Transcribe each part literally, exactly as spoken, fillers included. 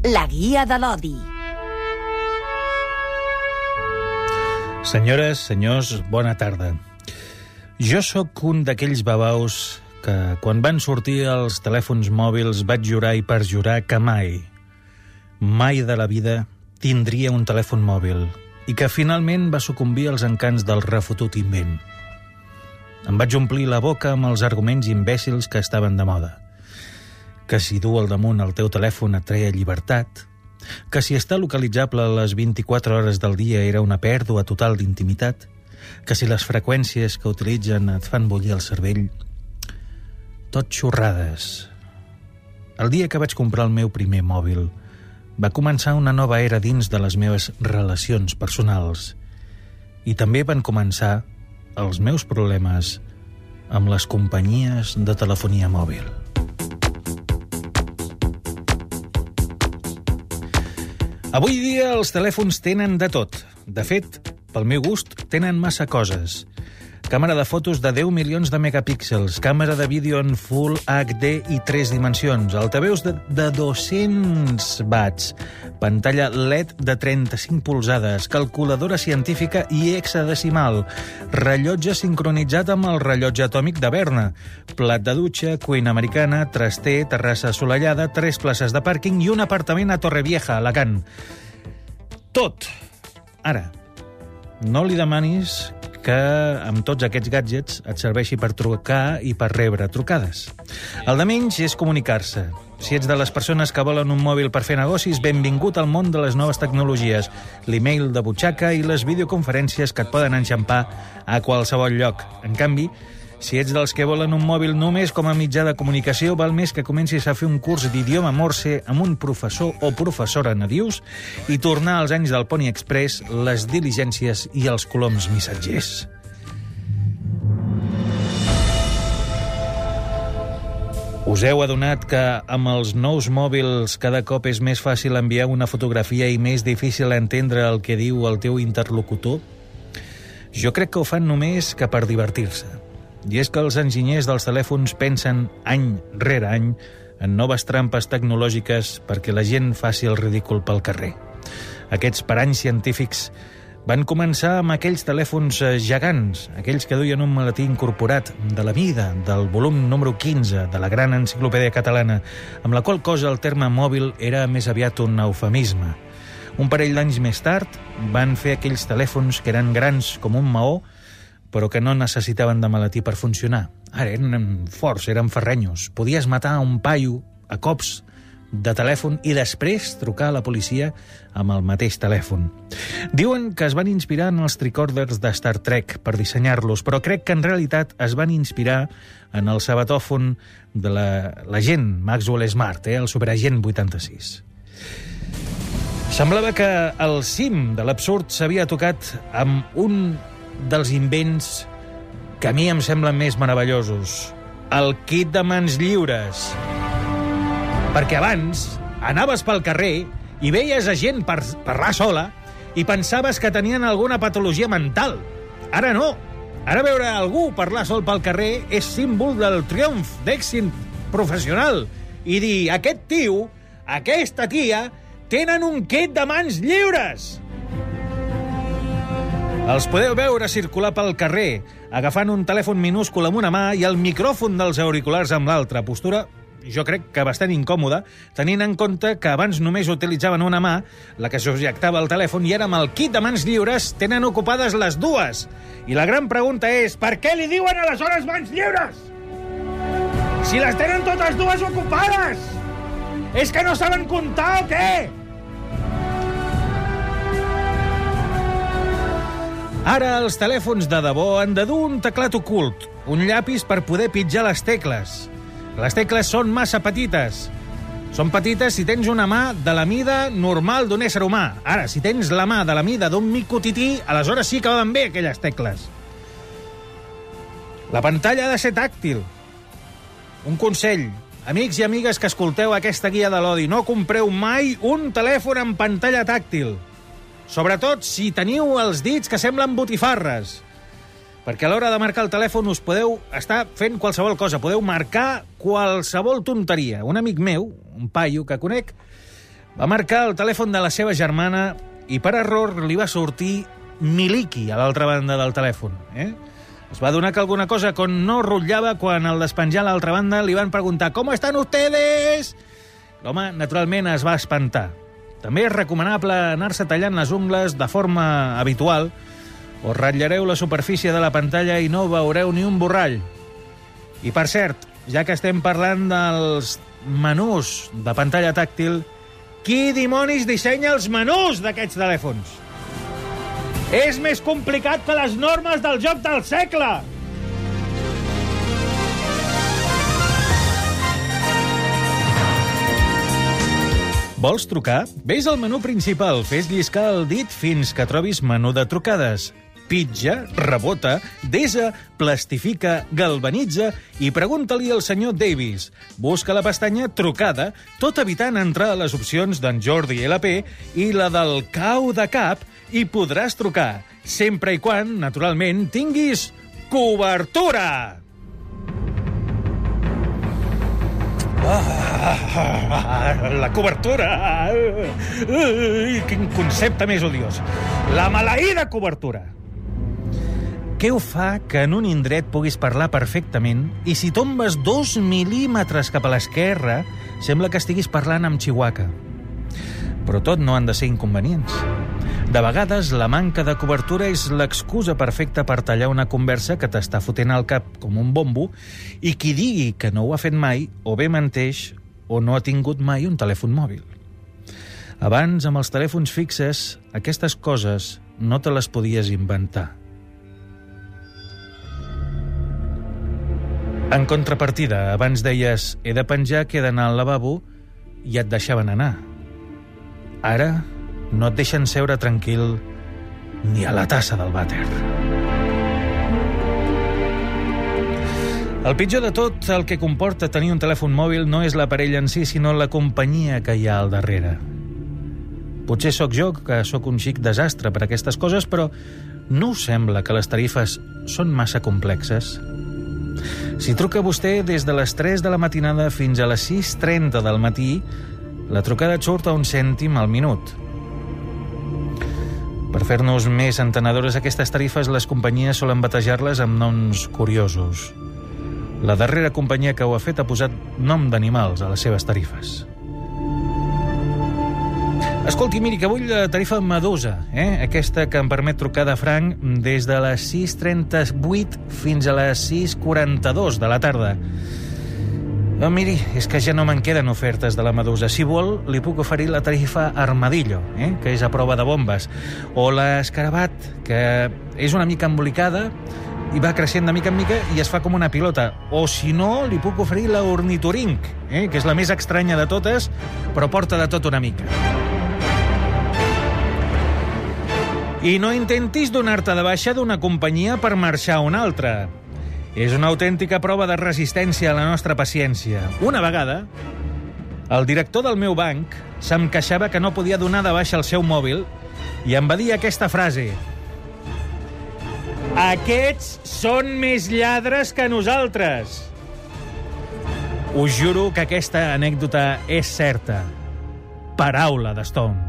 La guia de l'odi. Senyores, senyors, bona tarda. Jo sóc un d'aquells babaus que, quan van sortir els telèfons mòbils, vaig jurar i perjurar que mai, mai de la vida tindria un telèfon mòbil i que finalment va sucumbir als encants del refotut invent. Em vaig omplir la boca amb els arguments imbècils que estaven de moda. Que si dur al damunt el teu telèfon et treia llibertat, que si està localitzable a les vint-i-quatre hores del dia era una pèrdua total d'intimitat, que si les freqüències que utilitzen et fan bullir el cervell. Tot xorrades. El dia que vaig comprar el meu primer mòbil, va començar una nova era dins de les meves relacions personals i també van començar els meus problemes amb les companyies de telefonia mòbil. Avui dia els telèfons tenen de tot. De fet, pel meu gust, tenen massa coses. Càmera de fotos de deu milions de megapíxels, càmera de vídeo en Full H D i tres dimensions, altaveus de, de dos-cents watts, pantalla L E D de trenta-cinc polzades, calculadora científica i hexadecimal, rellotge sincronitzat amb el rellotge atòmic de Berna, plat de dutxa, cuina americana, traster, terrassa assolellada, tres places de pàrquing i un apartament a Torrevieja, Alacant. Tot. Ara, no li demanis que amb tots aquests gadgets et serveixi per trucar i per rebre trucades. El de menys és comunicar-se. Si ets de les persones que volen un mòbil per fer negocis, benvingut al món de les noves tecnologies, l'email de butxaca i les videoconferències que et poden enxampar a qualsevol lloc. En canvi, si ets dels que volen un mòbil només com a mitjà de comunicació, val més que comencis a fer un curs d'idioma morse amb un professor o professora nadius i tornar als anys del Pony Express, les diligències i els coloms missatgers. Us heu adonat que amb els nous mòbils cada cop és més fàcil enviar una fotografia i més difícil entendre el que diu el teu interlocutor? Jo crec que ho fan només que per divertir-se. I és que els enginyers dels telèfons pensen any rere any en noves trampes tecnològiques perquè la gent faci el ridícul pel carrer. Aquests paranys científics van començar amb aquells telèfons gegants, aquells que duien un maletí incorporat de la mida del volum número quinze de la gran enciclopèdia catalana, amb la qual cosa el terme mòbil era més aviat un eufemisme. Un parell d'anys més tard van fer aquells telèfons que eren grans com un maó, però que no necessitaven de maletí per funcionar. Ara eren forts, eren ferrenyos. Podies matar un paio a cops de telèfon i després trucar a la policia amb el mateix telèfon. Diuen que es van inspirar en els tricorders de Star Trek per dissenyar-los, però crec que en realitat es van inspirar en el sabatòfon de l'agent Maxwell Smart, eh, el superagent vuitanta-sis. Semblava que el cim de l'absurd s'havia tocat amb un dels invents que a mi em semblen més meravellosos. El kit de mans lliures. Perquè abans anaves pel carrer i veies a gent per parlar sola i pensaves que tenien alguna patologia mental. Ara no. Ara veure algú parlar sol pel carrer és símbol del triomf d'èxit professional. I dir, aquest tio, aquesta tia, tenen un kit de mans lliures. Els podeu veure circular pel carrer, agafant un telèfon minúscul amb una mà i el micròfon dels auriculars amb l'altra. Postura, jo crec que bastant incòmoda, tenint en compte que abans només utilitzaven una mà, la que subjectava el telèfon, i ara amb el kit de mans lliures tenen ocupades les dues. I la gran pregunta és, per què li diuen aleshores mans lliures? Si les tenen totes dues ocupades! És que no saben comptar o què? Ara els telèfons de debò han de dur un teclat ocult, un llapis per poder pitjar les tecles. Les tecles són massa petites. Són petites si tens una mà de la mida normal d'un ésser humà. Ara, si tens la mà de la mida d'un micotití, aleshores sí que van bé aquelles tecles. La pantalla ha de ser tàctil. Un consell, amics i amigues que escolteu aquesta guia de l'odi, no compreu mai un telèfon amb pantalla tàctil. Sobretot si teniu els dits que semblen botifarres. Perquè a l'hora de marcar el telèfon us podeu estar fent qualsevol cosa, podeu marcar qualsevol tonteria. Un amic meu, un paio que conec, Va marcar el telèfon de la seva germana i per error li va sortir Miliki a l'altra banda del telèfon. Eh? Es va adonar que alguna cosa con no rotllava quan al despenjar a l'altra banda li van preguntar «¿Cómo están ustedes?» L'home, naturalment, es va espantar. També és recomanable anar-se tallant les ungles de forma habitual o ratllareu la superfície de la pantalla i no veureu ni un borrall. I, per cert, ja que estem parlant dels menús de pantalla tàctil, qui dimonis dissenya els menús d'aquests telèfons? És més complicat que les normes del joc del segle! Vols trucar? Ves al menú principal, fes lliscar el dit fins que trobis menú de trucades. Pitja, rebota, desa, plastifica, galvanitza i pregunta-li al senyor Davis. Busca la pestanya Trucada, tot evitant entrar a les opcions d'en Jordi L P i la del cau de cap i podràs trucar, sempre i quan, naturalment, tinguis cobertura! Ah, la cobertura! Quin concepte més odiós! La maleïda cobertura! Què ho fa que en un indret puguis parlar perfectament i si tombes dos mil·límetres cap a l'esquerra sembla que estiguis parlant amb Chihuahua? Però tot no han de ser inconvenients. De vegades, la manca de cobertura és l'excusa perfecta per tallar una conversa que t'està fotent al cap com un bombo i qui digui que no ho ha fet mai o bé menteix o no ha tingut mai un telèfon mòbil. Abans, amb els telèfons fixes, aquestes coses no te les podies inventar. En contrapartida, abans deies he de penjar que he d'anar al lavabo i et deixaven anar. Ara no et deixen seure tranquil ni a la tassa del vàter. El pitjor de tot, el que comporta tenir un telèfon mòbil no és l'aparell en si, sinó la companyia que hi ha al darrere. Potser sóc jo, que sóc un xic desastre per aquestes coses, però no us sembla que les tarifes són massa complexes? Si truca vostè des de les tres de la matinada fins a les sis trenta del matí, la trucada et surt a un cèntim al minut. Per fer-nos més entenedores aquestes tarifes, les companyies solen batejar-les amb noms curiosos. La darrera companyia que ho ha fet ha posat nom d'animals a les seves tarifes. Escolti, miri, que vull la tarifa Medusa, eh? Aquesta que em permet trucar de franc des de les sis trenta-vuit fins a les sis quaranta-dos de la tarda. No, miri, és que ja no me'n queden ofertes de la Medusa. Si vol, li puc oferir la tarifa Armadillo, eh? Que és a prova de bombes. O l'Escarabat, que és una mica embolicada i va creixent de mica en mica i es fa com una pilota. O, si no, li puc oferir la Ornitorinc, eh? Que és la més estranya de totes, però porta de tot una mica. I no intentis donar-te de baixa d'una companyia per marxar a una altra. És una autèntica prova de resistència a la nostra paciència. Una vegada, el director del meu banc se'm queixava que no podia donar de baixa el seu mòbil i em va dir aquesta frase: aquests són més lladres que nosaltres. Us juro que aquesta anècdota és certa. Paraula de Stone.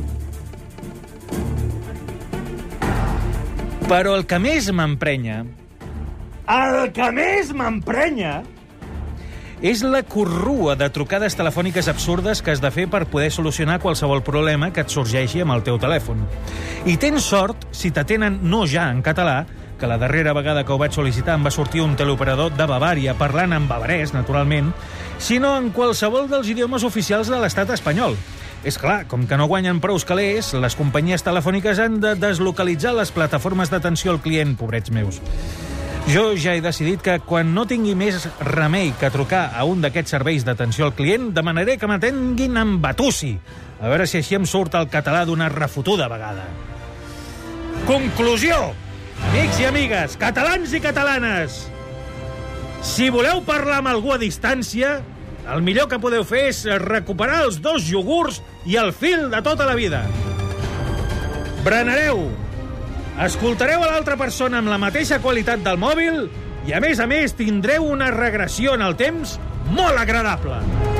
Però el que més m'emprenya, el que més m'emprenya, és la corrua de trucades telefòniques absurdes que has de fer per poder solucionar qualsevol problema que et sorgeixi amb el teu telèfon. I tens sort si t'atenen no ja en català, que la darrera vegada que ho vaig sol·licitar em va sortir un teleoperador de Bavària parlant en bavarès, naturalment, sinó en qualsevol dels idiomes oficials de l'estat espanyol. És clar, com que no guanyen prous calés, les companyies telefòniques han de deslocalitzar les plataformes d'atenció al client, pobrets meus. Jo ja he decidit que quan no tingui més remei que trucar a un d'aquests serveis d'atenció al client, demanaré que m'atenguin amb batussi, a veure si així em surt el català d'una refotuda vegada. Conclusió! Amics i amigues, catalans i catalanes, si voleu parlar amb algú a distància, el millor que podeu fer és recuperar els dos iogurts i el fil de tota la vida. Berenareu, escoltareu a l'altra persona amb la mateixa qualitat del mòbil i, a més a més, tindreu una regressió en el temps molt agradable.